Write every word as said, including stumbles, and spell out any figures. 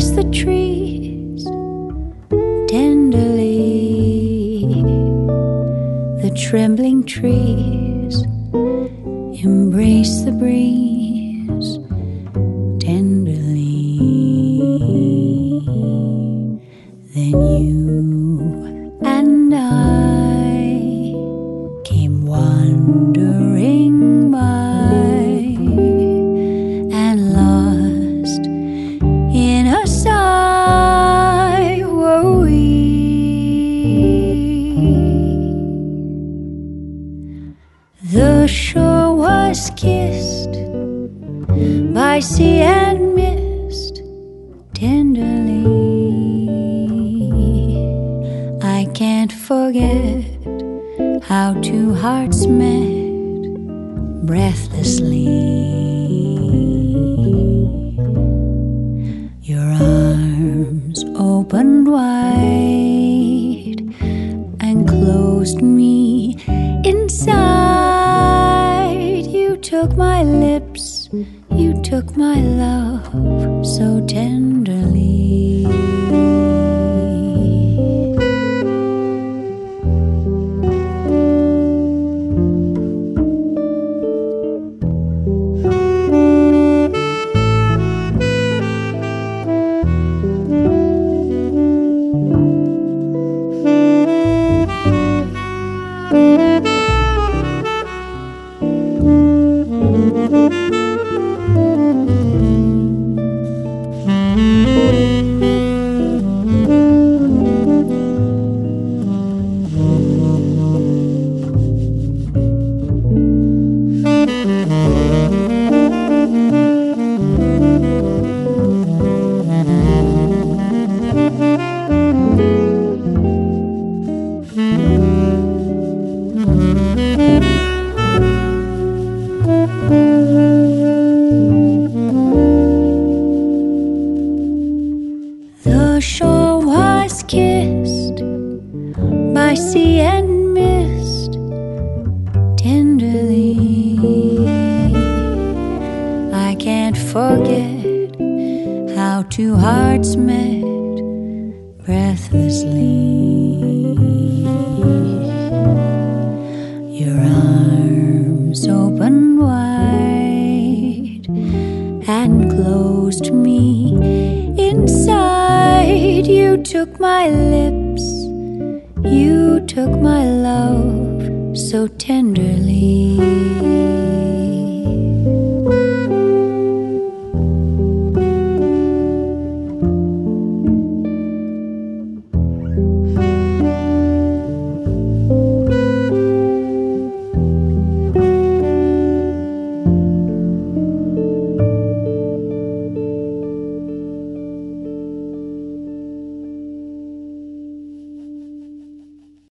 embrace the trees tenderly. The trembling trees embrace the breeze tenderly. Then you and I came wandering by and lost in a sigh were we. The shore was kissed by sea and mist tenderly. I can't forget how two hearts met breathlessly. Your arms opened wide and closed me inside. You took my lips, you took my love so tenderly. The shore was kissed by sea and mist tenderly. I can't forget how two hearts met breathlessly. Your arms opened wide and closed me inside. You took my lips, you took my love so tenderly.